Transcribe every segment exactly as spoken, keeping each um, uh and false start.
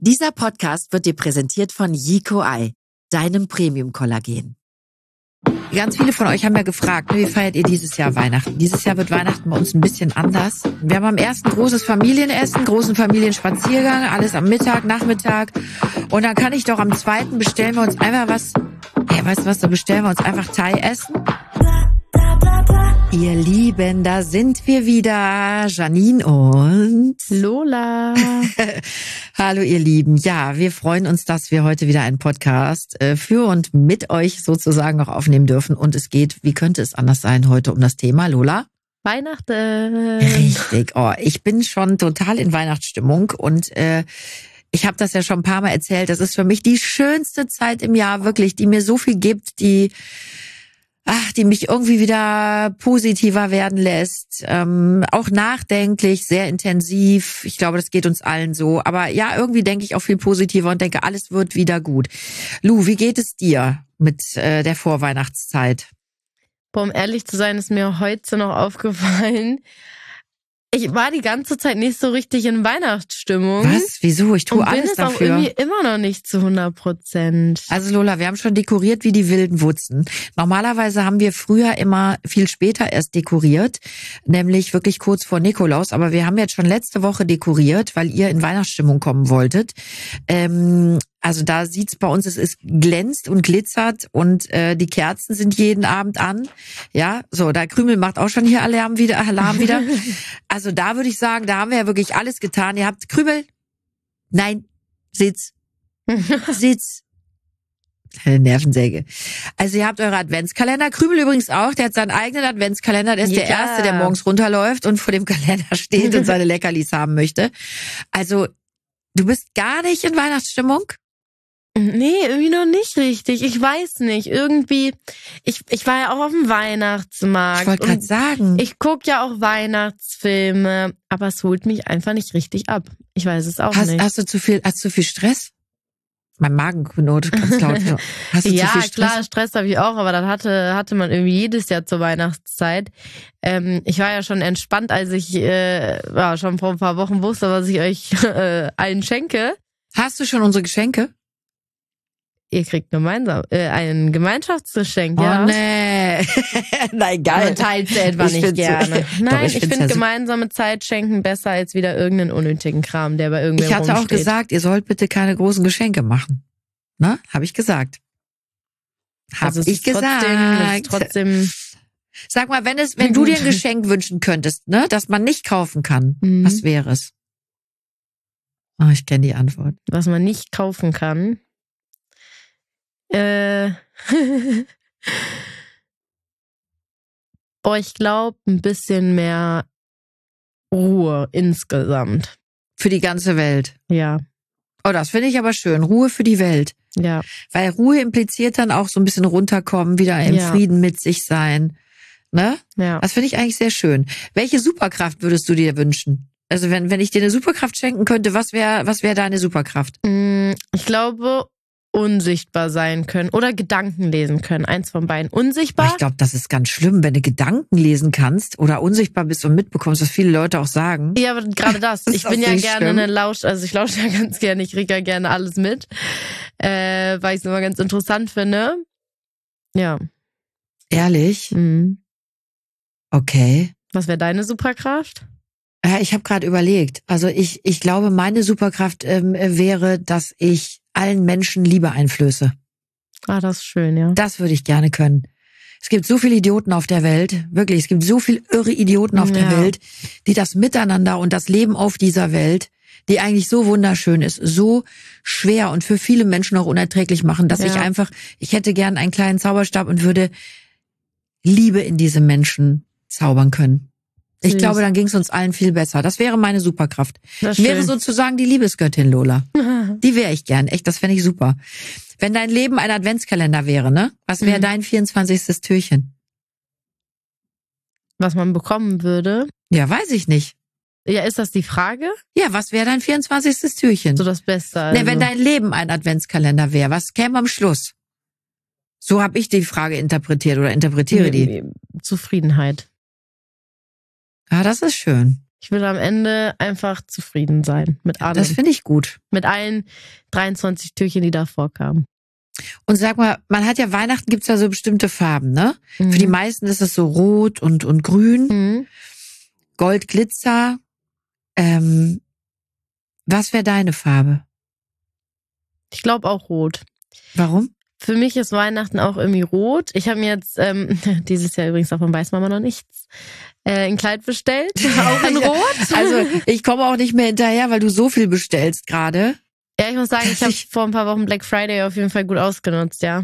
Dieser Podcast wird dir präsentiert von Yico Eye, deinem Premium-Kollagen. Ganz viele von euch haben ja gefragt, wie feiert ihr dieses Jahr Weihnachten? Dieses Jahr wird Weihnachten bei uns ein bisschen anders. Wir haben am ersten großes Familienessen, großen Familienspaziergang, alles am Mittag, Nachmittag. Und dann kann ich doch am zweiten bestellen wir uns einfach was, ja, weißt du was, da bestellen wir uns einfach Thai-Essen. Ihr Lieben, da sind wir wieder, Janine und Lola. Hallo ihr Lieben. Ja, wir freuen uns, dass wir heute wieder einen Podcast äh, für und mit euch sozusagen noch aufnehmen dürfen. Und es geht, wie könnte es anders sein, heute um das Thema, Lola? Weihnachten. Richtig. Oh, ich bin schon total in Weihnachtsstimmung und äh, ich habe das ja schon ein paar Mal erzählt. Das ist für mich die schönste Zeit im Jahr, wirklich, die mir so viel gibt, die ach, die mich irgendwie wieder positiver werden lässt, ähm, auch nachdenklich, sehr intensiv. Ich glaube, das geht uns allen so. Aber ja, irgendwie denke ich auch viel positiver und denke, alles wird wieder gut. Lu, wie geht es dir mit äh, der Vorweihnachtszeit? Boah, um ehrlich zu sein, ist mir heute noch aufgefallen, ich war die ganze Zeit nicht so richtig in Weihnachtsstimmung. Was? Wieso? Ich tue und alles bin es dafür. auch irgendwie immer noch nicht zu hundert Prozent. Also Lola, wir haben schon dekoriert wie die wilden Wutzen. Normalerweise haben wir früher immer viel später erst dekoriert, nämlich wirklich kurz vor Nikolaus. Aber wir haben jetzt schon letzte Woche dekoriert, weil ihr in Weihnachtsstimmung kommen wolltet. Ähm, also da sieht's bei uns, es ist glänzt und glitzert und äh, die Kerzen sind jeden Abend an. Ja, so, der Krümel macht auch schon hier Alarm wieder, Alarm wieder. Also da würde ich sagen, da haben wir ja wirklich alles getan. Ihr habt Krümel. Nein, Sitz. Sitz. Eine Nervensäge. Also ihr habt eure Adventskalender. Krümel übrigens auch, der hat seinen eigenen Adventskalender. Der ist Ja. der Erste, der morgens runterläuft und vor dem Kalender steht und seine Leckerlis haben möchte. Also du bist gar nicht in Weihnachtsstimmung? Nee, irgendwie noch nicht richtig. Ich weiß nicht. Irgendwie, ich ich war ja auch auf dem Weihnachtsmarkt. Ich wollte gerade und sagen. Ich guck ja auch Weihnachtsfilme, aber es holt mich einfach nicht richtig ab. Ich weiß es auch Hast, nicht. hast du zu viel, hast du zu viel Stress? Mein Magen knurrt ganz laut. Hast du ja, zu viel Stress? klar, Stress habe ich auch, aber das hatte hatte man irgendwie jedes Jahr zur Weihnachtszeit. Ähm, ich war ja schon entspannt, als ich äh, ja, schon vor ein paar Wochen wusste, was ich euch äh, allen schenke. Hast du schon unsere Geschenke? Ihr kriegt gemeinsam äh, ein Gemeinschaftsgeschenk, ja. Oh nee. Nein, geil. Aber teilt ihr etwa Ich nicht find's- gerne. Doch, Nein, ich ich, find's finde ja super. gemeinsame Zeit schenken besser als wieder irgendeinen unnötigen Kram, der bei irgendwem Ich hatte auch rumsteht. gesagt, ihr sollt bitte keine großen Geschenke machen. Ne? Habe ich gesagt. Hab also es ich ist trotzdem, es ist gesagt. trotzdem. Sag mal, wenn es, wenn du dir ein Geschenk wünschen könntest, ne, das man nicht kaufen kann, Mhm. was wäre es? Oh, ich kenne die Antwort. Was man nicht kaufen kann. Äh. oh, ich glaube, ein bisschen mehr Ruhe insgesamt. Für die ganze Welt. Ja, Oh, das finde ich aber schön. Ruhe für die Welt. ja. Weil Ruhe impliziert dann auch so ein bisschen runterkommen, wieder im Ja. Frieden mit sich sein. Ne? Ja. Das finde ich eigentlich sehr schön. Welche Superkraft würdest du dir wünschen? Also wenn, wenn ich dir eine Superkraft schenken könnte, was wäre, was wäre deine Superkraft? Mm, Ich glaube, unsichtbar sein können oder Gedanken lesen können. Eins von beiden. Aber Unsichtbar? ich glaube, das ist ganz schlimm, wenn du Gedanken lesen kannst oder unsichtbar bist und mitbekommst, was viele Leute auch sagen. Ja, aber gerade das. Ist Ich das bin ja nicht gerne schlimm? eine Lausch, also ich lausche ja ganz gerne, ich kriege ja gerne alles mit, äh, weil ich es immer ganz interessant finde. Ja. Ehrlich? Mhm. Okay. Was wäre deine Superkraft? Ja, ich habe gerade überlegt. Also ich, ich glaube, meine Superkraft ähm, wäre, dass ich allen Menschen Liebe einflöße. Ah, das ist schön, ja. Das würde ich gerne können. Es gibt so viele Idioten auf der Welt, wirklich, es gibt so viele irre Idioten auf der Ja. Welt, die das Miteinander und das Leben auf dieser Welt, die eigentlich so wunderschön ist, so schwer und für viele Menschen auch unerträglich machen, dass Ja. ich einfach, ich hätte gern einen kleinen Zauberstab und würde Liebe in diese Menschen zaubern können. Ich Süß. glaube, dann ging es uns allen viel besser. Das wäre meine Superkraft. Das Ich ist wäre schön. sozusagen die Liebesgöttin, Lola. Die wäre ich gern. Echt, das fände ich super. Wenn dein Leben ein Adventskalender wäre, ne? Was wäre Mhm. dein vierundzwanzigstes Türchen? Was man bekommen würde. Ja, weiß ich nicht. Ja, ist das die Frage? Ja, was wäre dein vierundzwanzigstes Türchen? So das Beste. Also. Ne, wenn dein Leben ein Adventskalender wäre, was käme am Schluss? So habe ich die Frage interpretiert oder interpretiere die. Zufriedenheit. Ah, das ist schön. Ich will am Ende einfach zufrieden sein mit allem. Das finde ich gut. Mit allen dreiundzwanzig Türchen, die davor kamen. Und sag mal, man hat ja Weihnachten, gibt's ja so bestimmte Farben, ne? Mhm. Für die meisten ist es so rot und, und grün, Mhm. Gold, Glitzer. Ähm, was wäre deine Farbe? Ich glaube auch rot. Warum? Für mich ist Weihnachten auch irgendwie rot. Ich habe mir jetzt ähm, dieses Jahr übrigens, davon weiß Mama noch nichts, äh, ein Kleid bestellt, auch in rot. Also ich komme auch nicht mehr hinterher, weil du so viel bestellst gerade. Ja, ich muss sagen, ich habe vor ein paar Wochen Black Friday auf jeden Fall gut ausgenutzt, ja.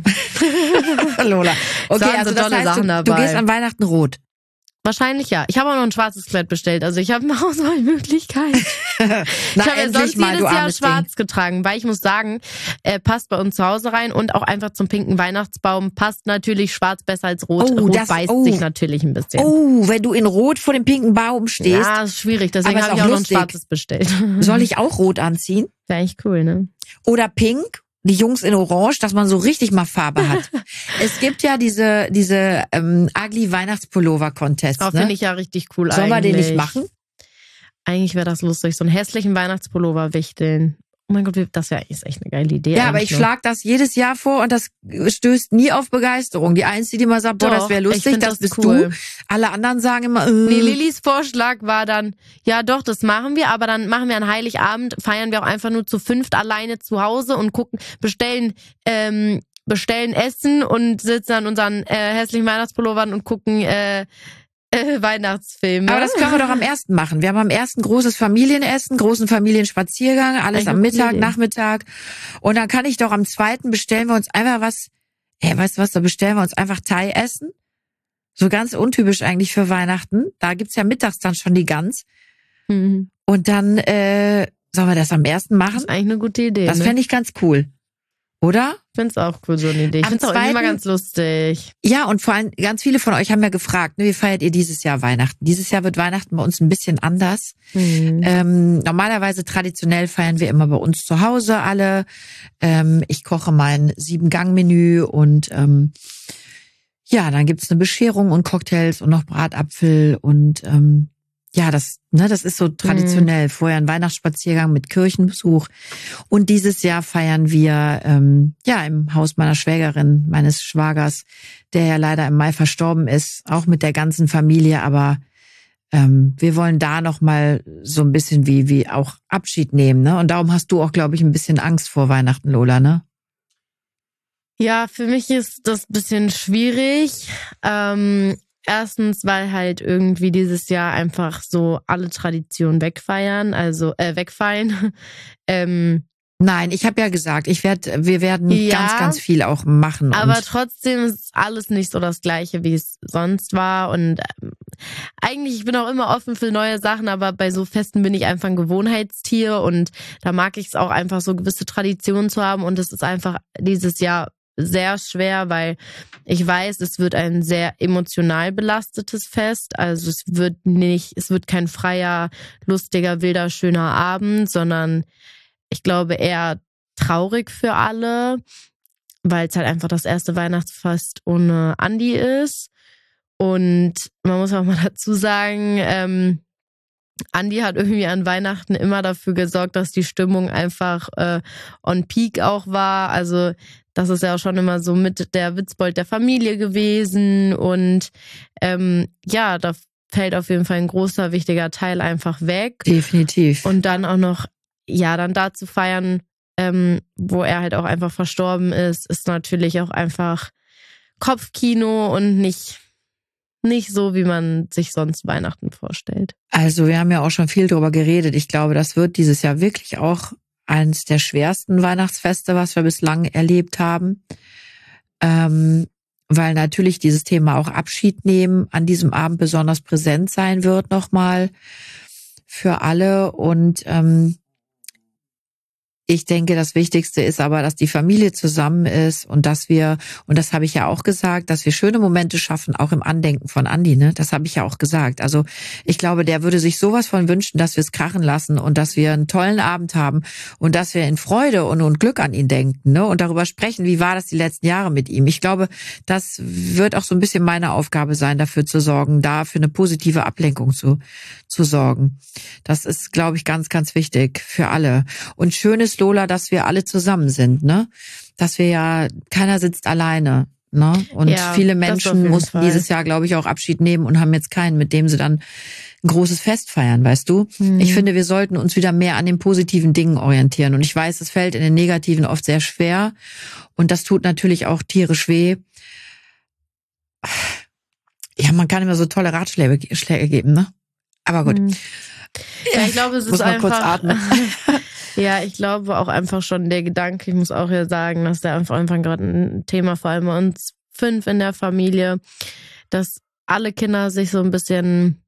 Lola. Okay, waren also so das tolle heißt, Sachen du, dabei. du gehst an Weihnachten rot. Wahrscheinlich ja. Ich habe auch noch ein schwarzes Kleid bestellt. Also ich habe eine Auswahlmöglichkeit. Na, Ich habe ja endlich sonst mal, jedes du Jahr armes schwarz getragen, weil ich muss sagen, äh, passt bei uns zu Hause rein und auch einfach zum pinken Weihnachtsbaum passt natürlich schwarz besser als rot. Oh, Rot das- beißt oh. sich natürlich ein bisschen. Oh, wenn du in rot vor dem pinken Baum stehst, Ja, ist schwierig. Deswegen Aber ist habe ich auch auch noch ein lustig. schwarzes bestellt. soll ich auch rot anziehen? Wäre eigentlich cool, ne? Oder pink? Die Jungs in orange, dass man so richtig mal Farbe hat. Es gibt ja diese diese ähm, ugly Weihnachtspullover-Contests, Aber ne? finde ich ja richtig cool Sollen wir eigentlich. den nicht machen? Eigentlich wäre das lustig, so einen hässlichen Weihnachtspullover wichteln. Oh mein Gott, das wäre eigentlich echt eine geile Idee. Ja, aber eigentlich ich nur. schlag das jedes Jahr vor und das stößt nie auf Begeisterung. Die Einzige, die immer sagt, boah, Doch, das wäre ich lustig, find das, das bist cool. du. Alle anderen sagen immer, äh. Nee, Lillys Vorschlag war dann, ja doch, das machen wir, aber dann machen wir an Heiligabend, feiern wir auch einfach nur zu fünft alleine zu Hause und gucken, bestellen, ähm, bestellen Essen und sitzen an unseren äh, hässlichen Weihnachtspullovern und gucken äh, äh, Weihnachtsfilme. Aber das können wir doch am ersten machen. Wir haben am ersten großes Familienessen, großen Familienspaziergang, alles Eigentlich am eine gute Mittag, Idee. Nachmittag. Und dann kann ich doch am zweiten bestellen wir uns einfach was, hey, weißt du was, da bestellen wir uns einfach Thai essen. So ganz untypisch eigentlich für Weihnachten. Da gibt's ja mittags dann schon die Gans. Mhm. Und dann, äh, sollen wir das am ersten Das machen? ist eigentlich eine gute Idee. Das ne? fände ich ganz cool. Oder? Ich finde es auch cool, so eine Idee. Ich Am finde es auch irgendwie mal zweiten- ganz lustig. Ja, und vor allem ganz viele von euch haben ja gefragt, ne, wie feiert ihr dieses Jahr Weihnachten? Dieses Jahr wird Weihnachten bei uns ein bisschen anders. Mhm. Ähm, normalerweise traditionell feiern wir immer bei uns zu Hause alle. Ähm, ich koche mein Sieben-Gang-Menü und ähm, ja, dann gibt's eine Bescherung und Cocktails und noch Bratapfel und ähm, ja, das, ne, das ist so traditionell. Vorher ein Weihnachtsspaziergang mit Kirchenbesuch. Und dieses Jahr feiern wir ähm, ja im Haus meiner Schwägerin, meines Schwagers, der ja leider im Mai verstorben ist, auch mit der ganzen Familie. Aber ähm, wir wollen da noch mal so ein bisschen wie wie auch Abschied nehmen, ne? Und darum hast du auch, glaube ich, ein bisschen Angst vor Weihnachten, Lola, ne? Ja, für mich ist das ein bisschen schwierig. Ähm, erstens, weil halt irgendwie dieses Jahr einfach so alle Traditionen wegfeiern, also äh, wegfallen. ähm, Nein, ich habe ja gesagt, ich werde, wir werden Ja, ganz, ganz viel auch machen. aber und trotzdem ist alles nicht so das Gleiche, wie es sonst war. Und ähm, eigentlich, ich bin auch immer offen für neue Sachen, aber bei so Festen bin ich einfach ein Gewohnheitstier und da mag ich es auch einfach so gewisse Traditionen zu haben. Und es ist einfach dieses Jahr sehr schwer, weil ich weiß, es wird ein sehr emotional belastetes Fest. Also es wird nicht, es wird kein freier, lustiger, wilder, schöner Abend, sondern ich glaube eher traurig für alle, weil es halt einfach das erste Weihnachtsfest ohne Andi ist. Und man muss auch mal dazu sagen, ähm, Andi hat irgendwie an Weihnachten immer dafür gesorgt, dass die Stimmung einfach äh, on peak auch war. Also das ist ja auch schon immer so mit der Witzbold der Familie gewesen. Und ähm, ja, da fällt auf jeden Fall ein großer, wichtiger Teil einfach weg. definitiv. Und dann auch noch, ja, dann da zu feiern, ähm, wo er halt auch einfach verstorben ist, ist natürlich auch einfach Kopfkino und nicht, nicht so, wie man sich sonst Weihnachten vorstellt. Also wir haben ja auch schon viel drüber geredet. Ich glaube, das wird dieses Jahr wirklich auch eines der schwersten Weihnachtsfeste, was wir bislang erlebt haben. Ähm, weil natürlich dieses Thema auch Abschied nehmen an diesem Abend besonders präsent sein wird nochmal für alle. Und ähm, Ich denke, das Wichtigste ist aber, dass die Familie zusammen ist und dass wir, und das habe ich ja auch gesagt, dass wir schöne Momente schaffen, auch im Andenken von Andi, ne? Das habe ich ja auch gesagt. Also ich glaube, der würde sich sowas von wünschen, dass wir es krachen lassen und dass wir einen tollen Abend haben und dass wir in Freude und, und Glück an ihn denken, ne? Und darüber sprechen, wie war das die letzten Jahre mit ihm. Ich glaube, das wird auch so ein bisschen meine Aufgabe sein, dafür zu sorgen, da für eine positive Ablenkung zu, zu sorgen. Das ist, glaube ich, ganz, ganz wichtig für alle. Und schön ist, Lola, dass wir alle zusammen sind, ne? Dass wir ja, keiner sitzt alleine, ne? Und ja, viele Menschen mussten Fall. dieses Jahr, glaube ich, auch Abschied nehmen und haben jetzt keinen, mit dem sie dann ein großes Fest feiern, weißt du? Mhm. Ich finde, wir sollten uns wieder mehr an den positiven Dingen orientieren. Und ich weiß, es fällt in den negativen oft sehr schwer. Und das tut natürlich auch tierisch weh. Ja, man kann immer so tolle Ratschläge Schläge geben, ne? Aber gut. Mhm. Ja, ich glaube, es ist muss man einfach, kurz atmen. Ja, ich glaube auch einfach schon der Gedanke, ich muss auch ja sagen, dass der einfach einfach gerade ein Thema, vor allem bei uns fünf in der Familie, dass alle Kinder sich so ein bisschen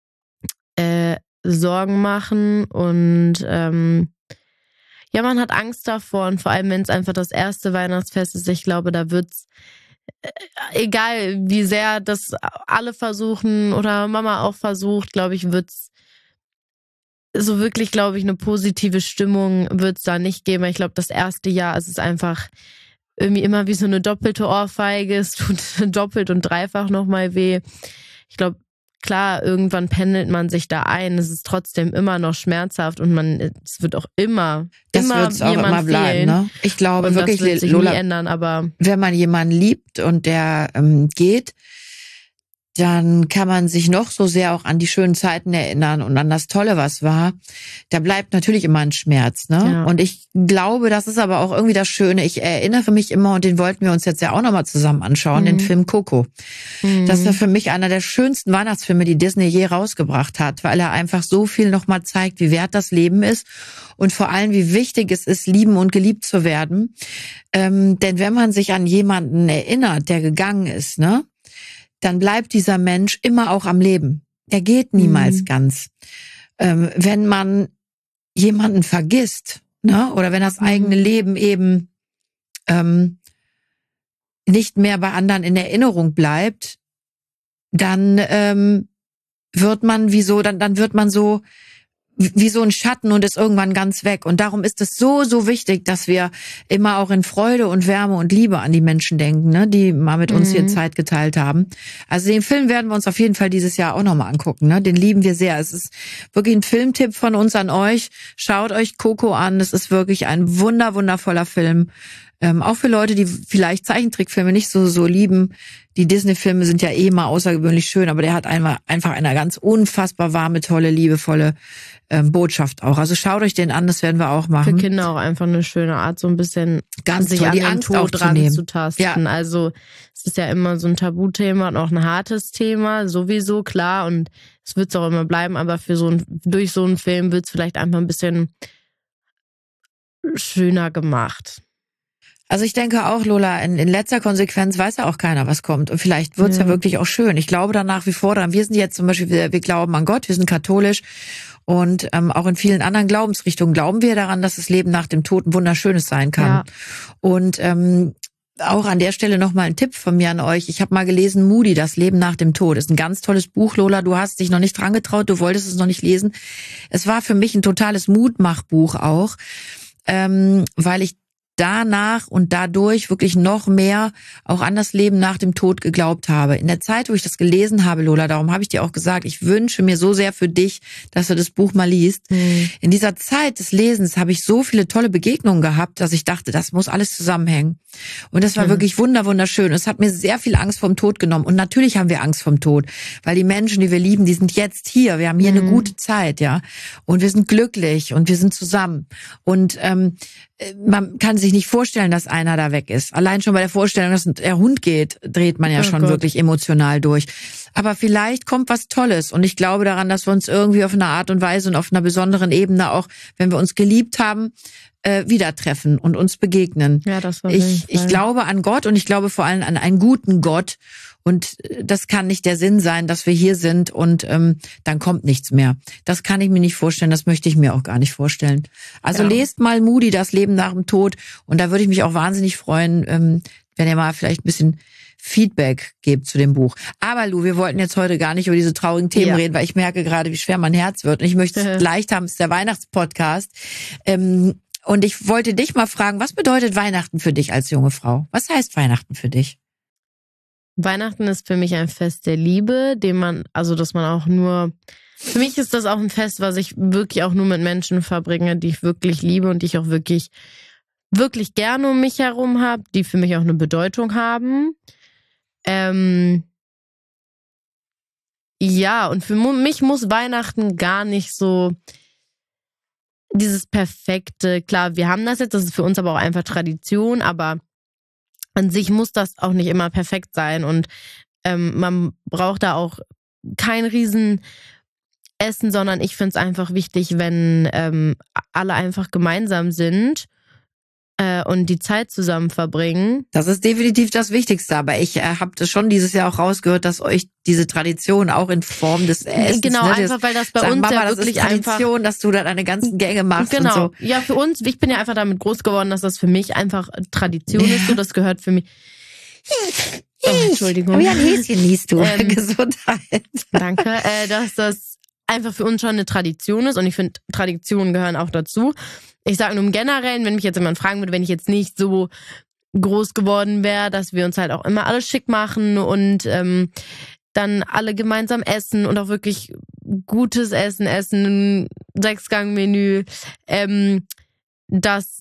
äh, Sorgen machen und ähm, ja, man hat Angst davor und vor allem, wenn es einfach das erste Weihnachtsfest ist, ich glaube, da wird's äh, egal wie sehr das alle versuchen oder Mama auch versucht, glaube ich, wird's so wirklich, glaube ich, eine positive Stimmung wird es da nicht geben. Ich glaube, das erste Jahr ist es einfach irgendwie immer wie so eine doppelte Ohrfeige. Es tut doppelt und dreifach nochmal weh. Ich glaube, klar, irgendwann pendelt man sich da ein. Es ist trotzdem immer noch schmerzhaft und man, es wird auch immer, das immer wird's auch jemand immer bleiben, fehlen. Ne? Ich glaube und wirklich, das wird sich Lola, nie ändern, aber wenn man jemanden liebt und der ähm, geht, dann kann man sich noch so sehr auch an die schönen Zeiten erinnern und an das Tolle, was war. Da bleibt natürlich immer ein Schmerz, ne? Ja. Und ich glaube, das ist aber auch irgendwie das Schöne. Ich erinnere mich immer, und den wollten wir uns jetzt ja auch nochmal zusammen anschauen, Mhm. den Film Coco. Mhm. Das war für mich einer der schönsten Weihnachtsfilme, die Disney je rausgebracht hat, weil er einfach so viel nochmal zeigt, wie wert das Leben ist und vor allem, wie wichtig es ist, lieben und geliebt zu werden. Ähm, denn wenn man sich an jemanden erinnert, der gegangen ist, ne? Dann bleibt dieser Mensch immer auch am Leben. Er geht niemals Mhm. ganz. Ähm, wenn man jemanden vergisst, ne, oder wenn das Mhm. eigene Leben eben ähm, nicht mehr bei anderen in Erinnerung bleibt, dann ähm, wird man wie so, dann dann wird man so wie so ein Schatten und ist irgendwann ganz weg. Und darum ist es so, so wichtig, dass wir immer auch in Freude und Wärme und Liebe an die Menschen denken, ne, die mal mit uns Mhm. hier Zeit geteilt haben. Also den Film werden wir uns auf jeden Fall dieses Jahr auch nochmal angucken, ne. Den lieben wir sehr. Es ist wirklich ein Filmtipp von uns an euch. Schaut euch Coco an. Es ist wirklich ein wunder, wundervoller Film. Ähm, auch für Leute, die vielleicht Zeichentrickfilme nicht so so lieben. Die Disney-Filme sind ja eh mal außergewöhnlich schön, aber der hat einmal einfach eine ganz unfassbar warme, tolle, liebevolle ähm, Botschaft auch. Also schaut euch den an, das werden wir auch Für machen. Kinder auch einfach eine schöne Art, so ein bisschen Ganz sich toll, an die den Angst Tod aufzunehmen. ranzutasten. Ja. Also es ist ja immer so ein Tabuthema und auch ein hartes Thema, sowieso, klar. Und es wird es auch immer bleiben, aber für so ein, durch so einen Film wird es vielleicht einfach ein bisschen schöner gemacht. Also ich denke auch, Lola, in, in letzter Konsequenz weiß ja auch keiner, was kommt. Und vielleicht wird's ja. ja wirklich auch schön. Ich glaube da nach wie vor dran. Wir sind jetzt zum Beispiel, wir, wir glauben an Gott, wir sind katholisch. Und ähm, auch in vielen anderen Glaubensrichtungen glauben wir daran, dass das Leben nach dem Tod ein wunderschönes sein kann. Ja. Und ähm, auch an der Stelle nochmal ein Tipp von mir an euch. Ich habe mal gelesen, Moody, das Leben nach dem Tod. Ist ein ganz tolles Buch, Lola. Du hast dich noch nicht dran getraut, du wolltest es noch nicht lesen. Es war für mich ein totales Mutmachbuch auch, ähm, weil ich danach und dadurch wirklich noch mehr auch an das Leben nach dem Tod geglaubt habe. In der Zeit, wo ich das gelesen habe, Lola, darum habe ich dir auch gesagt, ich wünsche mir so sehr für dich, dass du das Buch mal liest. Mhm. In dieser Zeit des Lesens habe ich so viele tolle Begegnungen gehabt, dass ich dachte, das muss alles zusammenhängen. Und das war mhm. wirklich wunder wunderschön. Es hat mir sehr viel Angst vom Tod genommen. Und natürlich haben wir Angst vom Tod, weil die Menschen, die wir lieben, die sind jetzt hier. Wir haben hier mhm. eine gute Zeit, ja. Und wir sind glücklich und wir sind zusammen. Und ähm, man kann sich nicht vorstellen, dass einer da weg ist. Allein schon bei der Vorstellung, dass der Hund geht, dreht man ja oh schon Gott. wirklich emotional durch. Aber vielleicht kommt was Tolles. Und ich glaube daran, dass wir uns irgendwie auf eine Art und Weise und auf einer besonderen Ebene auch, wenn wir uns geliebt haben, äh, wieder treffen und uns begegnen. Ja, das war ich, ich glaube an Gott und ich glaube vor allem an einen guten Gott. und das kann nicht der Sinn sein, dass wir hier sind und ähm, dann kommt nichts mehr. Das kann ich mir nicht vorstellen, das möchte ich mir auch gar nicht vorstellen. Also ja. Lest mal Moody, das Leben nach dem Tod, und da würde ich mich auch wahnsinnig freuen, ähm, wenn ihr mal vielleicht ein bisschen Feedback gebt zu dem Buch. Aber Lu, wir wollten jetzt heute gar nicht über diese traurigen Themen ja. reden, weil ich merke gerade, wie schwer mein Herz wird. Und ich möchte es leicht haben, es ist der Weihnachtspodcast. Ähm, und ich wollte dich mal fragen, was bedeutet Weihnachten für dich als junge Frau? Was heißt Weihnachten für dich? Weihnachten ist für mich ein Fest der Liebe, dem man, also dass man auch nur, für mich ist das auch ein Fest, was ich wirklich auch nur mit Menschen verbringe, die ich wirklich liebe und die ich auch wirklich, wirklich gerne um mich herum habe, die für mich auch eine Bedeutung haben. Ähm, ja, und für mich muss Weihnachten gar nicht so dieses perfekte, klar, wir haben das jetzt, das ist für uns aber auch einfach Tradition, aber an sich muss das auch nicht immer perfekt sein und ähm, man braucht da auch kein Riesenessen, sondern ich finde es einfach wichtig, wenn ähm, alle einfach gemeinsam sind und die Zeit zusammen verbringen. Das ist definitiv das Wichtigste, aber ich äh, habe das schon dieses Jahr auch rausgehört, dass euch diese Tradition auch in Form des Essens, genau, ne, einfach weil das bei sagen, uns Mama, ja das wirklich ist Tradition, einfach, dass du da deine ganzen Gänge machst genau. und so. Ja, für uns, ich bin ja einfach damit groß geworden, dass das für mich einfach Tradition ja. ist, so das gehört für mich. Oh, Entschuldigung. Aber ja, ein Häschen liest du. Ähm, Gesundheit. Danke, äh, dass das einfach für uns schon eine Tradition ist und ich finde, Traditionen gehören auch dazu. Ich sage nur im Generellen, wenn mich jetzt jemand fragen würde, wenn ich jetzt nicht so groß geworden wäre, dass wir uns halt auch immer alles schick machen und ähm, dann alle gemeinsam essen und auch wirklich gutes Essen essen, Sechsgang-Menü, ähm, dass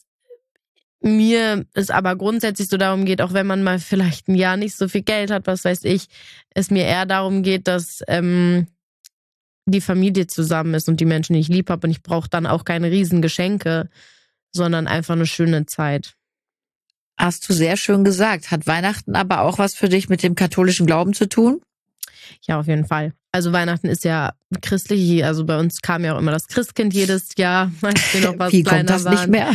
mir es aber grundsätzlich so darum geht, auch wenn man mal vielleicht ein Jahr nicht so viel Geld hat, was weiß ich, es mir eher darum geht, dass ähm, die Familie zusammen ist und die Menschen, die ich lieb habe. Und ich brauche dann auch keine riesen Geschenke, sondern einfach eine schöne Zeit. Hast du sehr schön gesagt. Hat Weihnachten aber auch was für dich mit dem katholischen Glauben zu tun? Ja, auf jeden Fall. Also Weihnachten ist ja christlich, also bei uns kam ja auch immer das Christkind jedes Jahr, als wir noch was Wie kleiner kommt das waren. nicht mehr?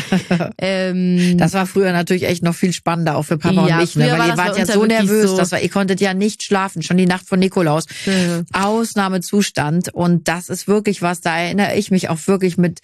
ähm, das war früher natürlich echt noch viel spannender, auch für Papa ja, und mich, ne? Weil ihr wart ja so nervös, so das war, ihr konntet ja nicht schlafen, schon die Nacht von Nikolaus. Mhm. Ausnahmezustand, und das ist wirklich was, da erinnere ich mich auch wirklich mit,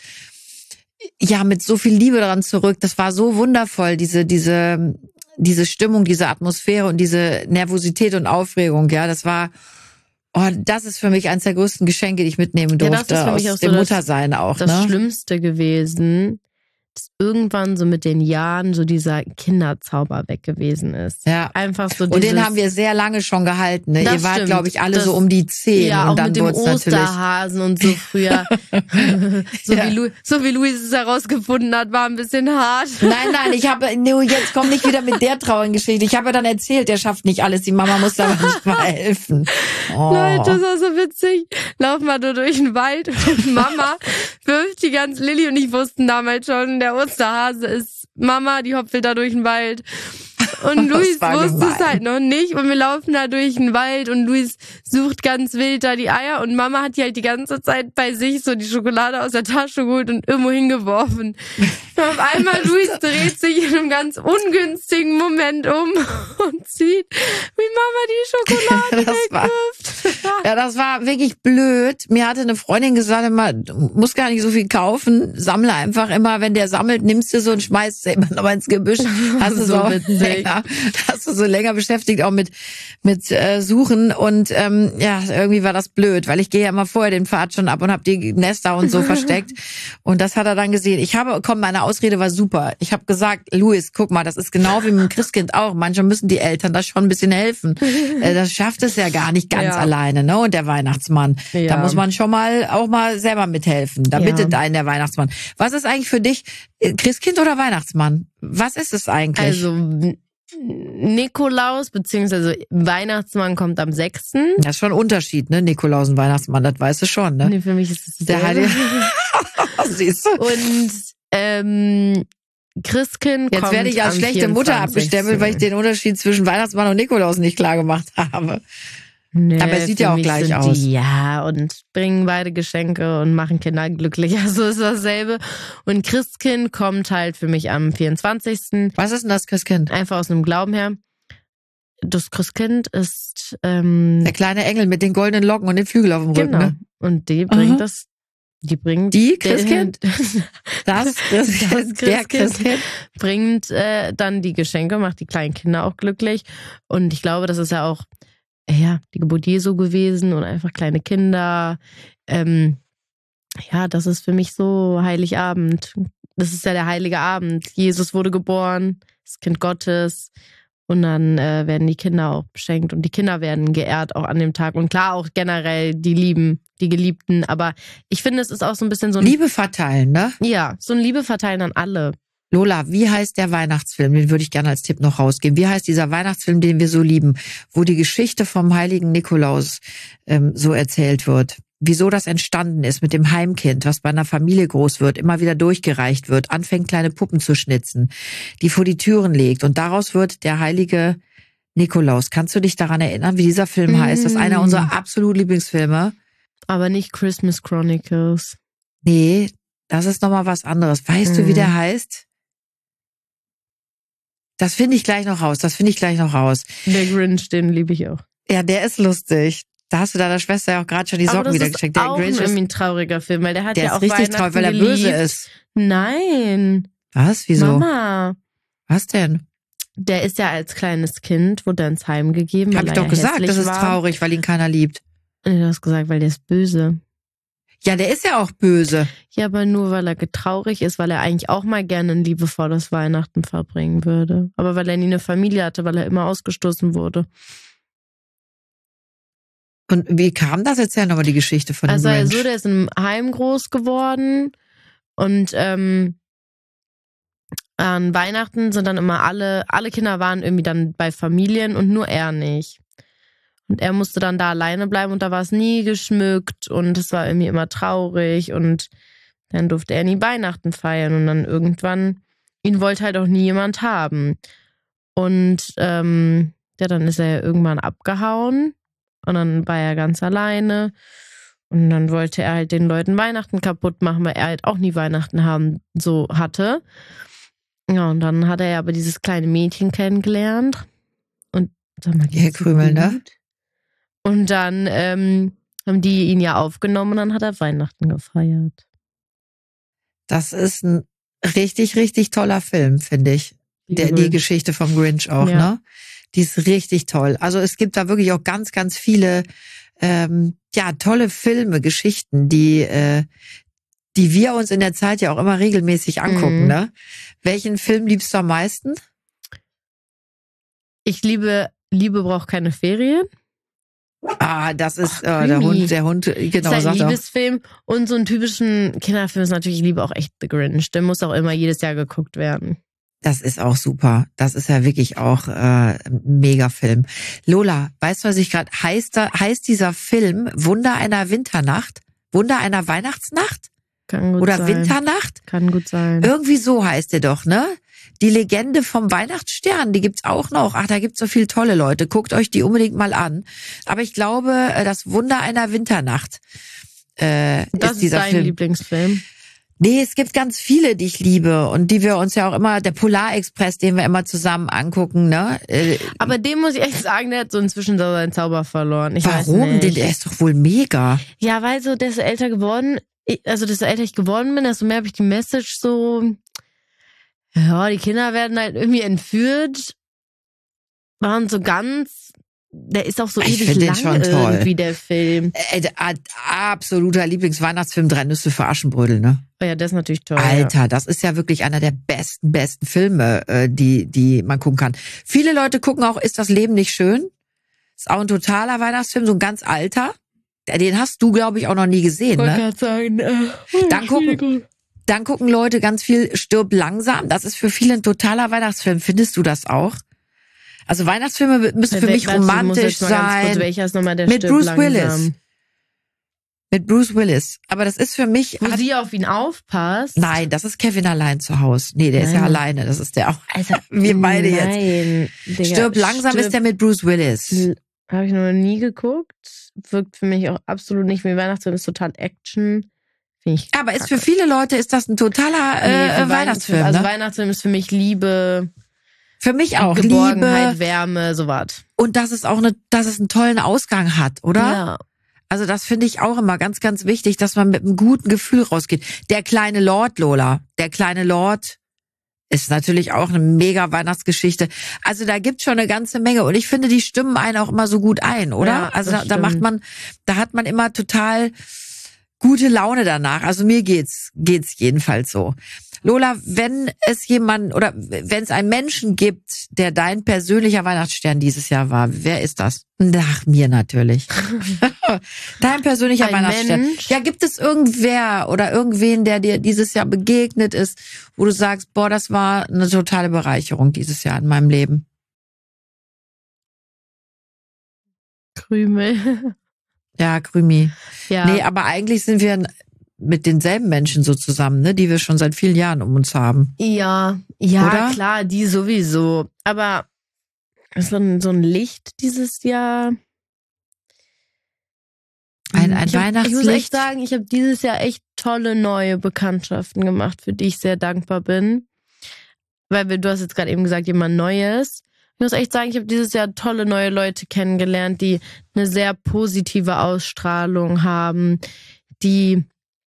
ja, mit so viel Liebe daran zurück. Das war so wundervoll, diese, diese, diese Stimmung, diese Atmosphäre und diese Nervosität und Aufregung, ja, das war, oh, das ist für mich eines der größten Geschenke, die ich mitnehmen durfte, ja, das ist für mich aus auch dem so Muttersein auch. Das ne? Schlimmste gewesen, dass irgendwann so mit den Jahren so dieser Kinderzauber weg gewesen ist. Ja. Einfach so dieses, und den haben wir sehr lange schon gehalten. Ne? Ihr wart, glaube ich, alle das, so um die zehn. Ja, und auch dann mit dem Osterhasen und so früher. so, ja. wie Lu, so wie Luis es herausgefunden hat, war ein bisschen hart. Nein, nein, ich habe, jetzt komm nicht wieder mit der traurigen Geschichte. Ich habe ja dann erzählt, der schafft nicht alles. Die Mama muss da nicht mal helfen. Oh. Leute, das war so witzig. Lauf mal da durch den Wald und Mama wirft die ganze Lilly und ich wussten damals schon, der Osterhase ist Mama, die hopfelt da durch den Wald. Und Luis wusste es halt noch nicht und wir laufen da durch den Wald und Luis sucht ganz wild da die Eier und Mama hat die halt die ganze Zeit bei sich so die Schokolade aus der Tasche geholt und irgendwo hingeworfen. Und auf einmal Luis dreht sich in einem ganz ungünstigen Moment um und sieht, wie Mama die Schokolade das wegwirft. War, ja, das war wirklich blöd. Mir hatte eine Freundin gesagt, immer, du musst gar nicht so viel kaufen, sammle einfach immer, wenn der sammelt, nimmst du so und schmeißt du immer noch ins Gebüsch. Hast du so, so länger, hast du so länger beschäftigt auch mit mit äh, Suchen und ähm, ja, irgendwie war das blöd, weil ich gehe ja immer vorher den Pfad schon ab und habe die Nester und so versteckt und das hat er dann gesehen. Ich habe, komm, meine Ausrede war super. Ich habe gesagt, Luis, guck mal, das ist genau wie mit dem Christkind auch. Manchmal müssen die Eltern da schon ein bisschen helfen. Äh, das schafft es ja gar nicht ganz ja. alleine, ne? Und der Weihnachtsmann, ja. da muss man schon mal auch mal selber mithelfen. Da ja. bittet einen der Weihnachtsmann. Was ist eigentlich für dich Christkind oder Weihnachtsmann? Was ist es eigentlich? Also Nikolaus bzw. Weihnachtsmann kommt am sechsten Das ist schon ein Unterschied, ne? Nikolaus und Weihnachtsmann, das weißt du schon, ne? Nee, für mich ist es der Heilige. Siehst du? Und ähm, Christkind Jetzt kommt werde ich als am schlechte Mutter vierundzwanzigsten abgestempelt, weil ich den Unterschied zwischen Weihnachtsmann und Nikolaus nicht klar gemacht habe. Nee, aber es sieht ja auch gleich aus. Die, ja, und bringen beide Geschenke und machen Kinder glücklich. Also ist dasselbe. Und Christkind kommt halt für mich am vierundzwanzigsten Was ist denn das Christkind? Einfach aus einem Glauben her. das Christkind ist ähm, der kleine Engel mit den goldenen Locken und den Flügel auf dem Rücken. genau. Ne? Und die bringt Aha. das, die bringt Die Christkind? Das das Christkind, der Christkind Christkind. bringt äh, dann die Geschenke, macht die kleinen Kinder auch glücklich. Und ich glaube, das ist ja auch äh, ja die Geburt Jesu gewesen und einfach kleine Kinder. Ähm, ja, das ist für mich so Heiligabend. Das ist ja der heilige Abend. Jesus wurde geboren, das Kind Gottes. Und dann äh, werden die Kinder auch beschenkt und die Kinder werden geehrt auch an dem Tag. Und klar auch generell die Lieben, die Geliebten. Aber ich finde, es ist auch so ein bisschen so ein... Liebe verteilen, ne? Ja, so ein Liebe verteilen an alle. Lola, wie heißt der Weihnachtsfilm? Den würde ich gerne als Tipp noch rausgeben. Wie heißt dieser Weihnachtsfilm, den wir so lieben, wo die Geschichte vom heiligen Nikolaus ähm, so erzählt wird? Wieso das entstanden ist mit dem Heimkind, was bei einer Familie groß wird, immer wieder durchgereicht wird, anfängt kleine Puppen zu schnitzen, die vor die Türen legt und daraus wird der heilige Nikolaus. Kannst du dich daran erinnern, wie dieser Film Mm. heißt? Das ist einer unserer absolut Lieblingsfilme. Aber nicht Christmas Chronicles. Nee, das ist nochmal was anderes. Weißt Mm. du, wie der heißt? Das finde ich gleich noch raus, das finde ich gleich noch raus. Der Grinch, den liebe ich auch. Ja, der ist lustig. Da hast du deiner Schwester ja auch gerade schon die Socken Aber das wieder ist geschenkt. Der auch Grinch ist, irgendwie ein trauriger Film, weil der hat der ja ist auch richtig Weihnachten traurig, weil er geliebt. böse ist. Nein. Was? Wieso? Mama. Was denn? Der ist ja als kleines Kind, wurde er ins Heim gegeben, Hab weil ich er doch ja gesagt, hässlich das ist war. traurig, weil ihn keiner liebt. Nee, du hast gesagt, weil der ist böse. Ja, der ist ja auch böse. Ja, aber nur weil er traurig ist, weil er eigentlich auch mal gerne ein liebevolles Weihnachten verbringen würde. Aber weil er nie eine Familie hatte, weil er immer ausgestoßen wurde. Und wie kam das? Erzähl nochmal die Geschichte von dem Also Grinch. so, der ist im Heim groß geworden und ähm, an Weihnachten sind dann immer alle, alle Kinder waren irgendwie dann bei Familien und nur er nicht. Und er musste dann da alleine bleiben und da war es nie geschmückt und es war irgendwie immer traurig und dann durfte er nie Weihnachten feiern und dann irgendwann, ihn wollte halt auch nie jemand haben. Und ähm, ja, dann ist er irgendwann abgehauen und dann war er ganz alleine und dann wollte er halt den Leuten Weihnachten kaputt machen, weil er halt auch nie Weihnachten haben so hatte. Ja, und dann hat er aber dieses kleine Mädchen kennengelernt und sag mal, Herr Krümel, ne? Und dann ähm, haben die ihn ja aufgenommen und dann hat er Weihnachten gefeiert. Das ist ein richtig, richtig toller Film, finde ich. Der, die Geschichte vom Grinch auch, Ja. ne? Die ist richtig toll. Also es gibt da wirklich auch ganz, ganz viele ähm, ja tolle Filme, Geschichten, die äh, die wir uns in der Zeit ja auch immer regelmäßig angucken, Mhm. ne? Welchen Film liebst du am meisten? Ich liebe, Liebe braucht keine Ferien. Ah, das ist Ach, äh, der Krümi. Hund, der Hund, genau, Ist ein sagt auch. Liebesfilm und so einen typischen Kinderfilm ist natürlich, ich liebe auch echt The Grinch. Der muss auch immer jedes Jahr geguckt werden. Das ist auch super. Das ist ja wirklich auch äh, ein Megafilm. Lola, weißt du, was ich gerade heißt? Da, heißt dieser Film Wunder einer Winternacht? Wunder einer Weihnachtsnacht? Kann gut Oder sein. Winternacht? Kann gut sein. Irgendwie so heißt der doch, ne? Die Legende vom Weihnachtsstern, die gibt's auch noch. Ach, da gibt's so viele tolle Leute. Guckt euch die unbedingt mal an. Aber ich glaube, äh, das Wunder einer Winternacht äh, Das ist ist dieser dein Film. Lieblingsfilm. Nee, es gibt ganz viele, die ich liebe und die wir uns ja auch immer, der Polarexpress, den wir immer zusammen angucken, ne? Äh, Aber dem muss ich echt sagen, der hat so inzwischen so seinen Zauber verloren. Ich warum? Weiß nicht. Den, der ist doch wohl mega. Ja, weil so, desto älter geworden, ich- also desto älter ich geworden bin, desto mehr habe ich die Message so, ja, die Kinder werden halt irgendwie entführt, waren so ganz, der ist auch so Ich ewig find den lang schon toll. irgendwie, der Film. Äh, der a- absoluter Lieblingsweihnachtsfilm, Drei Nüsse für Aschenbrödel, ne? Oh ja, der ist natürlich toll. Ja. Alter, das ist ja wirklich einer der besten, besten Filme, äh, die, die man gucken kann. Viele Leute gucken auch, ist das Leben nicht schön? Ist auch ein totaler Weihnachtsfilm, so ein ganz alter. Den hast du, glaube ich, auch noch nie gesehen, Wollte ne? gerade sagen, äh, Dann gucken, dann gucken Leute ganz viel Stirb langsam. Das ist für viele ein totaler Weihnachtsfilm. Findest du das auch? Also Weihnachtsfilme müssen für mich Warte, ich muss romantisch jetzt mal ganz kurz, sein. welcher ist nochmal der Mit Stirb Bruce langsam? Willis. Mit Bruce Willis. Aber das ist für mich... Wo sie auf ihn aufpasst. Nein, das ist Kevin allein zu Hause. Nee, der ist ja Nein. alleine. Das ist der auch. Also, Wir beide jetzt. Nein, Digga, Stirb langsam ist der mit Bruce Willis. Habe ich noch nie geguckt. Wirkt für mich auch absolut nicht wie Weihnachtsfilm, ist total Action. Finde ich Aber ist kacke. für viele Leute ist das ein totaler Nee, äh, für Weihnachtsfilm, Also ne? Weihnachtsfilm ist für mich Liebe, Für mich auch. Geborgenheit, Liebe. Wärme, sowas. Und dass es auch eine, dass es einen tollen Ausgang hat, oder? Ja. Also das finde ich auch immer ganz, ganz wichtig, dass man mit einem guten Gefühl rausgeht. Der kleine Lord, Lola, der kleine Lord ist natürlich auch eine mega Weihnachtsgeschichte. Also da gibt's schon eine ganze Menge. Und ich finde, die stimmen einen auch immer so gut ein, oder? Ja, also da, das da macht stimmt. man, da hat man immer total gute Laune danach. Also mir geht's, geht's jedenfalls so. Lola, wenn es jemanden oder wenn es einen Menschen gibt, der dein persönlicher Weihnachtsstern dieses Jahr war, wer ist das? Nach mir natürlich. Dein persönlicher Ein Weihnachtsstern. Mensch? Ja, gibt es irgendwer oder irgendwen, der dir dieses Jahr begegnet ist, wo du sagst, boah, das war eine totale Bereicherung dieses Jahr in meinem Leben? Krümel. Ja, Krümi. Ja. Nee, aber eigentlich sind wir mit denselben Menschen so zusammen, ne, die wir schon seit vielen Jahren um uns haben. Ja, ja, Oder? klar, die sowieso. Aber so ein, so ein Licht dieses Jahr. Ein, ein ich hab, Weihnachtslicht. Ich muss echt sagen, ich habe dieses Jahr echt tolle neue Bekanntschaften gemacht, für die ich sehr dankbar bin. Weil wir, du hast jetzt gerade eben gesagt, jemand Neues. Ich muss echt sagen, ich habe dieses Jahr tolle neue Leute kennengelernt, die eine sehr positive Ausstrahlung haben, die,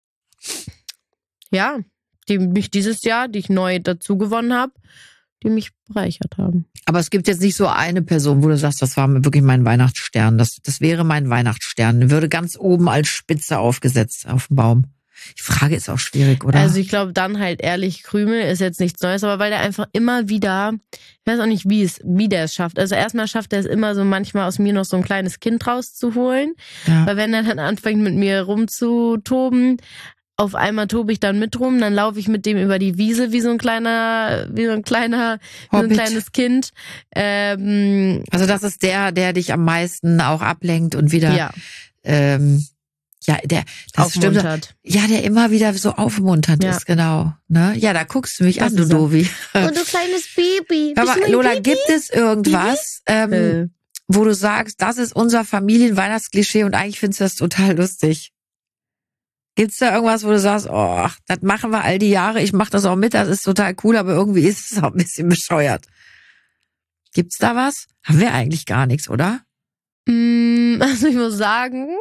ja, die mich dieses Jahr, die ich neu dazu gewonnen habe, die mich bereichert haben. Aber es gibt jetzt nicht so eine Person, wo du sagst, das war wirklich mein Weihnachtsstern. Das, das wäre mein Weihnachtsstern. Würde ganz oben als Spitze aufgesetzt auf dem Baum. Die Frage ist auch schwierig, oder? Also ich glaube dann halt ehrlich, Krümel ist jetzt nichts Neues, aber weil der einfach immer wieder, ich weiß auch nicht, wie es, wie der es schafft. Also erstmal schafft er es immer so manchmal aus mir noch so ein kleines Kind rauszuholen. Ja. Weil wenn er dann anfängt mit mir rumzutoben, auf einmal tobe ich dann mit rum, dann laufe ich mit dem über die Wiese wie so ein kleiner, wie so ein kleiner, wie so ein Hobbit. kleines Kind. Ähm, Also das ist der, der dich am meisten auch ablenkt und wieder, ja, ähm, ja, der, das stimmt. aufmuntert. Ja, der immer wieder so aufmunternd Ja. ist, genau. Ne? Ja, da guckst du mich Das an, du ist er. Dovi. Und du kleines Baby. Aber Bist du mein Lola, Baby? gibt es irgendwas, ähm, Äh, wo du sagst, das ist unser Familienweihnachtsklischee und eigentlich findest du das total lustig? Gibt's da irgendwas, wo du sagst, oh, das machen wir all die Jahre, ich mache das auch mit, das ist total cool, aber irgendwie ist es auch ein bisschen bescheuert. Gibt's da was? Haben wir eigentlich gar nichts, oder? Mm, Also ich muss sagen,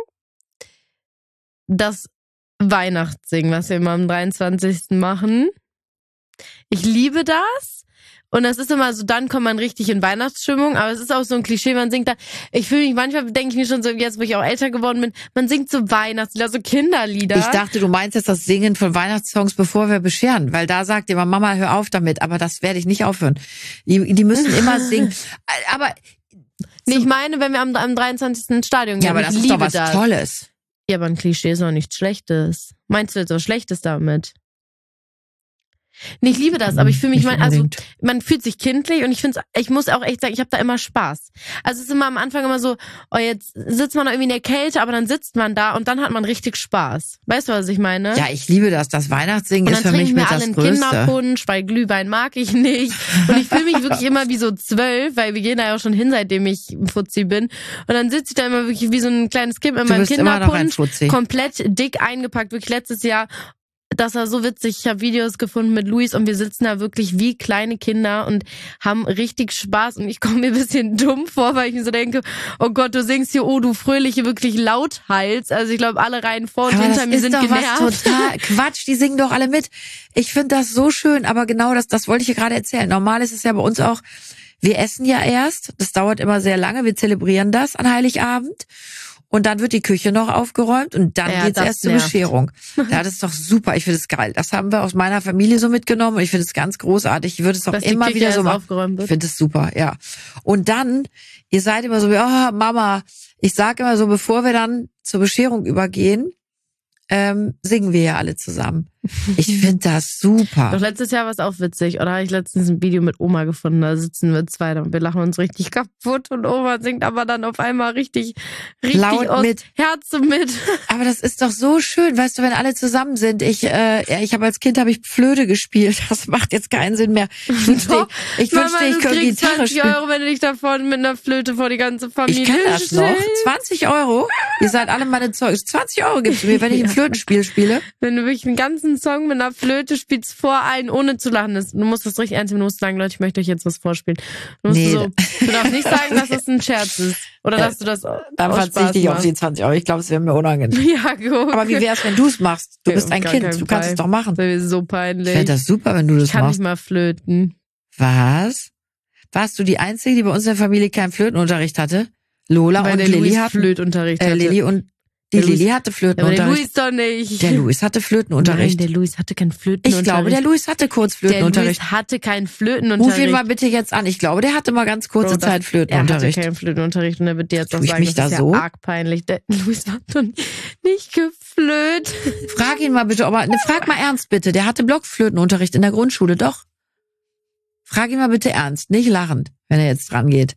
das Weihnachtssingen, was wir immer am dreiundzwanzigsten machen, ich liebe das. Und das ist immer so, dann kommt man richtig in Weihnachtsstimmung, aber es ist auch so ein Klischee, man singt da, ich fühle mich, manchmal denke ich mir schon so, jetzt wo ich auch älter geworden bin, man singt so Weihnachtslieder, so Kinderlieder. Ich dachte, du meinst jetzt das Singen von Weihnachtssongs, bevor wir bescheren, weil da sagt immer Mama, hör auf damit, aber das werde ich nicht aufhören. Die, die müssen immer singen. Aber Nee, ich meine, wenn wir am, am dreiundzwanzigsten Stadion gehen, ja, aber ich das ist liebe doch was das. Tolles. Ja, aber ein Klischee ist auch nichts Schlechtes. Meinst du jetzt was Schlechtes damit? Nee, ich liebe das, aber ich fühle mich, Nicht mal, also unbedingt. man fühlt sich kindlich und ich finde, ich muss auch echt sagen, ich habe da immer Spaß. Also es ist immer am Anfang immer so, oh jetzt sitzt man da irgendwie in der Kälte, aber dann sitzt man da und dann hat man richtig Spaß. Weißt du, was ich meine? Ja, ich liebe das. Das Weihnachtssingen Und ist dann für mich trinken wir mit alle das einen Größte. Kinderpunsch, weil Glühwein mag ich nicht. Und ich fühle mich wirklich immer wie so zwölf, weil wir gehen da ja auch schon hin, seitdem ich ein Fuzzi bin. Und dann sitze ich da immer wirklich wie so ein kleines Kind mit Du meinem bist immer noch ein Kinderpunsch, Fuzzi. komplett dick eingepackt, wirklich letztes Jahr. Das war so witzig. Ich habe Videos gefunden mit Luis und wir sitzen da wirklich wie kleine Kinder und haben richtig Spaß. Und ich komme mir ein bisschen dumm vor, weil ich mir so denke, oh Gott, du singst hier, oh du fröhliche, wirklich lauthals. Also ich glaube, alle Reihen vor und Aber hinter das mir ist sind doch genervt. was total Quatsch, die singen doch alle mit. Ich finde das so schön, aber genau das, das wollte ich dir gerade erzählen. Normal ist es ja bei uns auch, wir essen ja erst, das dauert immer sehr lange, wir zelebrieren das an Heiligabend. Und dann wird die Küche noch aufgeräumt und dann Ja, geht's das erst zur nervt. Bescherung. Ja, das ist doch super. Ich finde es geil. Das haben wir aus meiner Familie so mitgenommen und ich finde es ganz großartig. Ich würde es auch Dass die immer Küche wieder so erst machen. aufgeräumt Ich wird. finde es super, ja. Und dann, ihr seid immer so wie, oh Mama, ich sage immer so, bevor wir dann zur Bescherung übergehen, ähm, singen wir ja alle zusammen. Ich finde das super. Doch letztes Jahr war es auch witzig. Oder habe ich letztens ein Video mit Oma gefunden, da sitzen wir zwei und wir lachen uns richtig kaputt und Oma singt aber dann auf einmal richtig, richtig Laut aus mit. Herzen mit. Aber das ist doch so schön, weißt du, wenn alle zusammen sind. Ich, äh, ja, ich habe als Kind habe ich Flöte gespielt. Das macht jetzt keinen Sinn mehr. Ich wünschte, Doch. ich, ich, Mama, wünschte, ich du könnte kriegst Gitarre zwanzig spielen. Euro, wenn du dich da vorne mit einer Flöte vor die ganze Familie Ich kann das noch. stellst. zwanzig Euro. Ihr seid alle meine Zeugs. zwanzig Euro gibt's mir, wenn ich ein Ja. Flötenspiel spiele. Wenn du wirklich den ganzen einen Song mit einer Flöte, spielst vor allen, ohne zu lachen. Das, du musst das richtig ernst nehmen, du musst sagen, Leute, ich möchte euch jetzt was vorspielen. Du, musst Nee. so, du darfst nicht sagen, dass es ein Scherz ist. Oder dass du das Dann aus verzichte ich Spaß auf die zwanzig Euro. Ich glaube, es wäre mir unangenehm. Ja, gut. Aber wie wär's, wenn du es machst? Du Ja, bist auf ein gar Kind, keinen du kannst Fall. es doch machen. Das wäre so Ich peinlich. fände das super, wenn du das Ich kann machst. nicht mal flöten. Was? Warst du die Einzige, die bei uns in der Familie keinen Flötenunterricht hatte? Lola Weil und der Lilly Luis hatten. Flötunterricht Äh, hatte. Lilly und die Der Luis- Lilly hatte Ja, aber der Flötenunterricht. Luis doch nicht. Der Luis hatte Flötenunterricht. Nein, der Luis hatte keinen Ich Flötenunterricht. glaube, der Luis hatte kurz Der Flötenunterricht. Luis hatte keinen Ruf Flötenunterricht. ihn mal bitte jetzt an. Ich glaube, der hatte mal ganz kurze Bro, das- Zeit Er hatte Flötenunterricht. keinen Flötenunterricht und er wird dir jetzt Tue auch ich sagen, mich das da ist so? ja arg peinlich. Der Luis hat doch nicht geflöht. Frag ihn mal bitte, aber ne, frag mal ernst bitte. Der hatte Blockflötenunterricht in der Grundschule, doch. Frag ihn mal bitte ernst, nicht lachend, wenn er jetzt dran geht.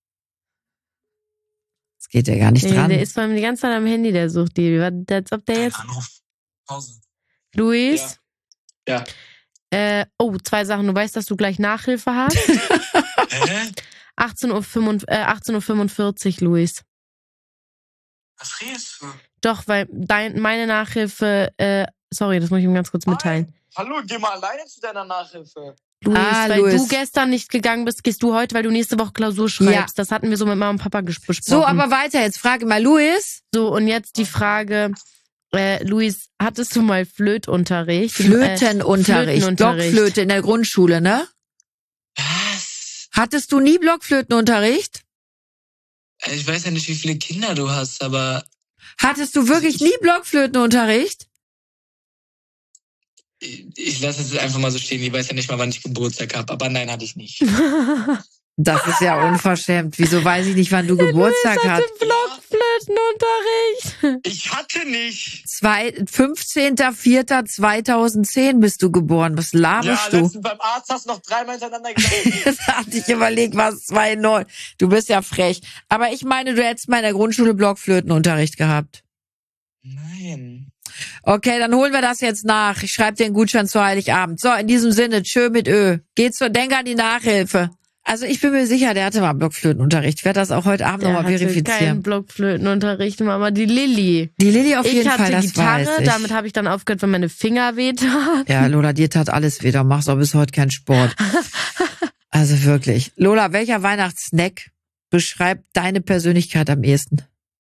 Jetzt geht er gar nicht Nee, dran. der ist vor allem die ganze Zeit am Handy, der sucht die. Was- Als ob der jetzt... Anruf. Pause. Luis? Ja. Äh, oh, zwei Sachen. Du weißt, dass du gleich Nachhilfe hast. Hä? achtzehn Uhr fünfundvierzig, Luis. Was redest du? Doch, weil dein, meine Nachhilfe... Äh, sorry, das muss ich ihm ganz kurz mitteilen. Hallo, geh mal alleine zu deiner Nachhilfe. Luis, Ah, weil Luis. du gestern nicht gegangen bist, gehst du heute, weil du nächste Woche Klausur schreibst. Ja. Das hatten wir so mit Mama und Papa ges- besprochen. So, aber weiter jetzt. Frage mal, Luis. So, und jetzt die Frage, äh, Luis, hattest du mal Flötunterricht? Flötenunterricht. Flötenunterricht. Blockflöte in der Grundschule, ne? Was? Hattest du nie Blockflötenunterricht? Ich weiß ja nicht, wie viele Kinder du hast, aber Hattest du wirklich nie Blockflötenunterricht? ich, ich lasse es jetzt einfach mal so stehen. Ich weiß ja nicht mal, wann ich Geburtstag habe. Aber nein, hatte ich nicht. Das ist ja unverschämt. Wieso weiß ich nicht, wann du Geburtstag Luis hatte hast? Blockflötenunterricht. Ich hatte nicht. Zwei- fünfzehnter vierter zweitausendzehn bist du geboren. Was laberst ja, du? letztens beim Arzt hast du noch dreimal hintereinander gesagt. Das hatte ich überlegt, was zwei neun. Du bist ja frech. Aber ich meine, du hättest mal in der Grundschule Blockflötenunterricht gehabt. Nein. Okay, dann holen wir das jetzt nach. Ich schreibe dir einen Gutschein zu Heiligabend. So, in diesem Sinne, tschö mit Ö. Geh zur, denk an die Nachhilfe. Also ich bin mir sicher, der hatte mal Blockflötenunterricht. Ich werde das auch heute Abend Der nochmal hatte keinen verifizieren. Blockflötenunterricht, Mama. Die Lilly. Die Lilly auf Ich jeden hatte Fall, das Gitarre, weiß ich. damit habe ich dann aufgehört, wenn meine Finger wehtaten. Ja, Lola, dir tat alles weh. Du machst auch bis heute keinen Sport. Also wirklich. Lola, welcher Weihnachtssnack beschreibt deine Persönlichkeit am ehesten?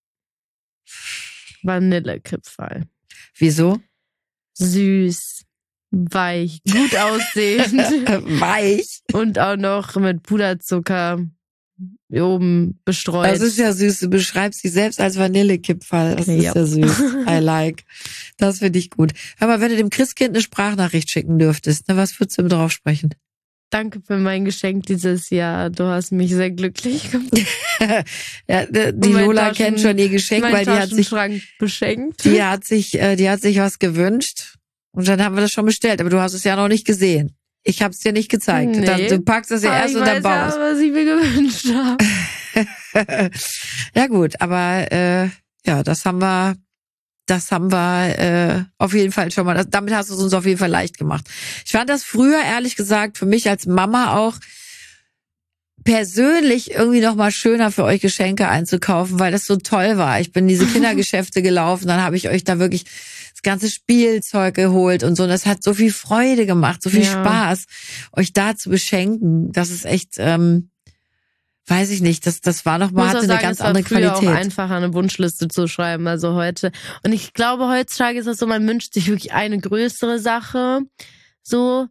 Vanillekipferl. Wieso? Süß, weich, gut aussehend Weich. und auch noch mit Puderzucker oben bestreut. Das ist ja süß. Du beschreibst dich selbst als Vanillekipferl. Das Ja. ist ja süß. I like. Das finde ich gut. Hör mal, wenn du dem Christkind eine Sprachnachricht schicken dürftest, ne, was würdest du ihm drauf sprechen? Danke für mein Geschenk dieses Jahr. Du hast mich sehr glücklich gemacht. Ja, d- die mein Lola Taschen- kennt schon ihr Geschenk, Mein weil die hat sich, Taschenschrank beschenkt. die hat sich, äh, die hat sich was gewünscht. Und dann haben wir das schon bestellt. Aber du hast es ja noch nicht gesehen. Ich habe es dir nicht gezeigt. Nee. Dann, du packst es ja Aber erst ich und dann weiß ja, baust. was ich mir gewünscht habe. Ja gut, aber äh, ja, das haben wir, das haben wir äh, auf jeden Fall schon mal. Das, damit hast du es uns auf jeden Fall leicht gemacht. Ich fand das früher, ehrlich gesagt, für mich als Mama auch persönlich irgendwie noch mal schöner für euch Geschenke einzukaufen, weil das so toll war. Ich bin in diese Kindergeschäfte gelaufen, dann habe ich euch da wirklich das ganze Spielzeug geholt und so. Und das hat so viel Freude gemacht, so viel Ja. Spaß, euch da zu beschenken. Das ist echt, ähm, weiß ich nicht, das, das war noch Ich mal, muss hatte auch eine sagen, ganz es war andere früher Qualität. auch einfacher, eine Wunschliste zu schreiben, also heute. Und ich glaube, heutzutage ist das so, man wünscht sich wirklich eine größere Sache. So,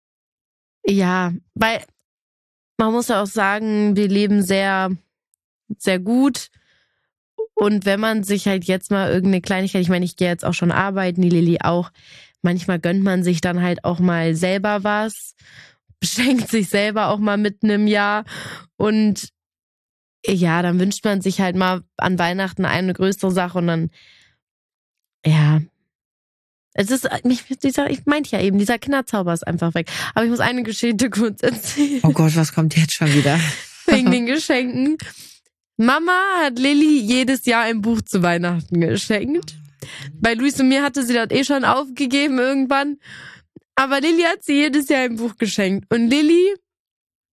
ja, weil man muss ja auch sagen, wir leben sehr, sehr gut. Und wenn man sich halt jetzt mal irgendeine Kleinigkeit, ich meine, ich gehe jetzt auch schon arbeiten, die Lilly auch, manchmal gönnt man sich dann halt auch mal selber was, beschenkt sich selber auch mal mitten im Jahr und ja, dann wünscht man sich halt mal an Weihnachten eine größere Sache und dann, ja, es ist, ich, dieser, ich meinte ja eben, dieser Kinderzauber ist einfach weg. Aber ich muss eine Geschichte kurz erzählen. Oh Gott, was kommt jetzt schon wieder? Wegen den Geschenken. Mama hat Lilly jedes Jahr ein Buch zu Weihnachten geschenkt. Bei Luis und mir hatte sie das eh schon aufgegeben irgendwann. Aber Lilly hat sie jedes Jahr ein Buch geschenkt. Und Lilly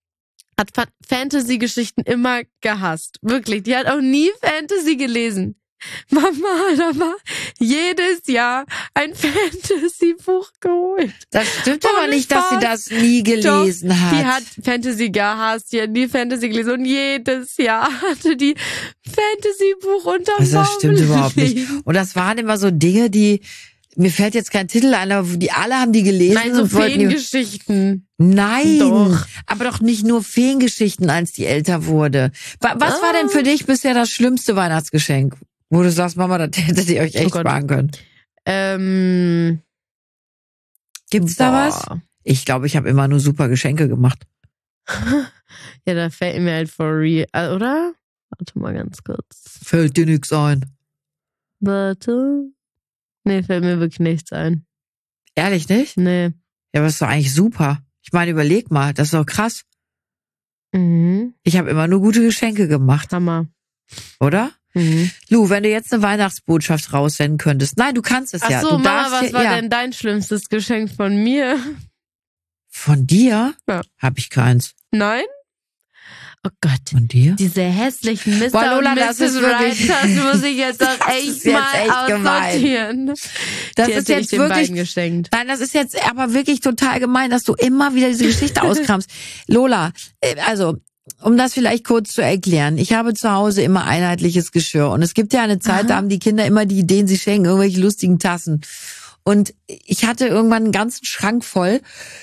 hat Fa- Fantasy-Geschichten immer gehasst. Wirklich. Die hat auch nie Fantasy gelesen. Mama hat aber jedes Jahr ein Fantasy-Buch geholt. Das stimmt Und aber nicht, dass sie Spaß. das nie gelesen Doch, hat. Die hat Fantasy gehasst, die hat nie Fantasy gelesen und jedes Jahr hatte die Fantasy-Buch unterm Also das Baum stimmt überhaupt nicht. liegen. Und das waren immer so Dinge, die, mir fällt jetzt kein Titel ein, aber die alle haben die gelesen. Nein, so und wollten die, Feengeschichten. Nein, Doch. aber doch nicht nur Feengeschichten, als die älter wurde. Wa- Was Ah. war denn für dich bisher das schlimmste Weihnachtsgeschenk? Wo du sagst, Mama, das hättet ihr euch echt Oh Gott. sparen können. Ähm, Gibt's da boah. was? Ich glaube, ich habe immer nur super Geschenke gemacht. Ja, da fällt mir halt for real, äh, oder? Warte mal ganz kurz. Fällt dir nix ein. Warte. Nee, fällt mir wirklich nichts ein. Ehrlich nicht? Nee. Ja, aber das ist doch eigentlich super. Ich meine, überleg mal, das ist doch krass. Mhm. Ich habe immer nur gute Geschenke gemacht, Hammer. oder? Mhm. Lu, wenn du jetzt eine Weihnachtsbotschaft raussenden könntest. Nein, du kannst es Ach ja. so, Du Mama, darfst was ja, war ja. denn dein schlimmstes Geschenk von mir? Von dir? Ja. Hab ich keins. Nein? Oh Gott. Von dir? Diese hässlichen Mister Boah, Lola, und das Misses ist wirklich- Right, das muss ich jetzt auch Das echt ist jetzt mal echt gemein. aussortieren. Das Die ist hätte ich jetzt den wirklich. beiden geschenkt. Nein, das ist jetzt aber wirklich total gemein, dass du immer wieder diese Geschichte auskramst. Lola, äh, also, um das vielleicht kurz zu erklären. Ich habe zu Hause immer einheitliches Geschirr. Und es gibt ja eine Zeit, Aha. da haben die Kinder immer die Ideen, sie schenken irgendwelche lustigen Tassen. Und ich hatte irgendwann einen ganzen Schrank voll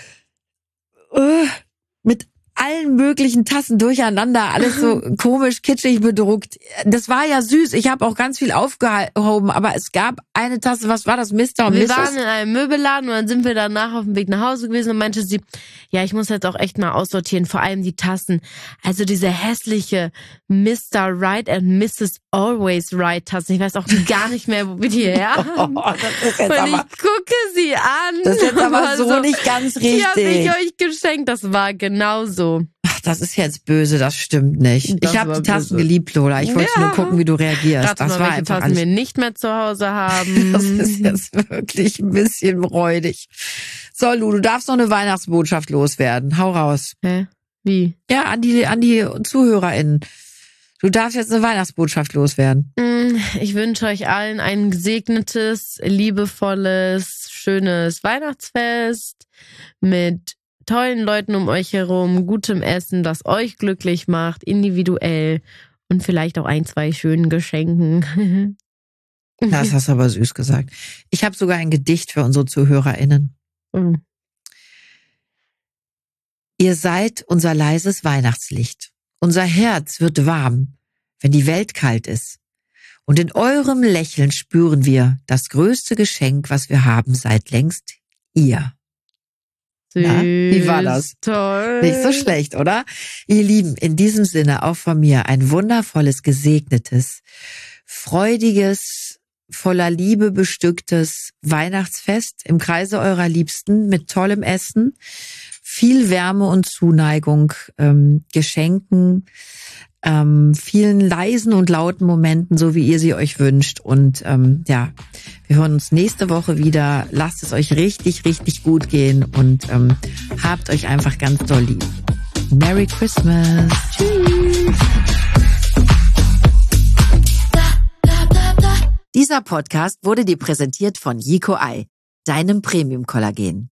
äh, mit allen möglichen Tassen durcheinander, alles so komisch, kitschig bedruckt. Das war ja süß. Ich habe auch ganz viel aufgehoben, aber es gab eine Tasse, was war das, Mister und Wir Misses? waren in einem Möbelladen und dann sind wir danach auf dem Weg nach Hause gewesen und meinte sie, ja, ich muss jetzt auch echt mal aussortieren, vor allem die Tassen. Also diese hässliche Mister Right and Misses Always Right Tassen. Ich weiß auch gar nicht mehr, wo wir die her haben. Oh, das ist jetzt Und ich aber, gucke sie an. das ist jetzt aber war so nicht ganz Die habe ich richtig. euch geschenkt. Das war genauso. Ach, das ist jetzt böse, das stimmt nicht. Das ich habe war die Tassen böse. geliebt, Lola. Ich wollte Ja. nur gucken, wie du reagierst. Rate das mal, war welche einfach Tassen alles. wir nicht mehr zu Hause haben. Das ist jetzt wirklich ein bisschen räudig. So, Lu, du darfst noch eine Weihnachtsbotschaft loswerden. Hau raus. Hä? Wie? Ja, an die, an die ZuhörerInnen. Du darfst jetzt eine Weihnachtsbotschaft loswerden. Mm, Ich wünsche euch allen ein gesegnetes, liebevolles, schönes Weihnachtsfest mit tollen Leuten um euch herum, gutem Essen, das euch glücklich macht, individuell und vielleicht auch ein, zwei schönen Geschenken. Das hast du aber süß gesagt. Ich habe sogar ein Gedicht für unsere ZuhörerInnen. Mm. Ihr seid unser leises Weihnachtslicht. Unser Herz wird warm, wenn die Welt kalt ist. Und in eurem Lächeln spüren wir, das größte Geschenk, was wir haben, seid längst ihr. Süß, Na, wie war das? Toll. Nicht so schlecht, oder? Ihr Lieben, in diesem Sinne auch von mir ein wundervolles, gesegnetes, freudiges, voller Liebe bestücktes Weihnachtsfest im Kreise eurer Liebsten mit tollem Essen, viel Wärme und Zuneigung, ähm, Geschenken, ähm, vielen leisen und lauten Momenten, so wie ihr sie euch wünscht. Und ähm, ja, wir hören uns nächste Woche wieder. Lasst es euch richtig, richtig gut gehen und ähm, habt euch einfach ganz doll lieb. Merry Christmas. Tschüss. Dieser Podcast wurde dir präsentiert von Yico Ei, deinem Premium-Kollagen.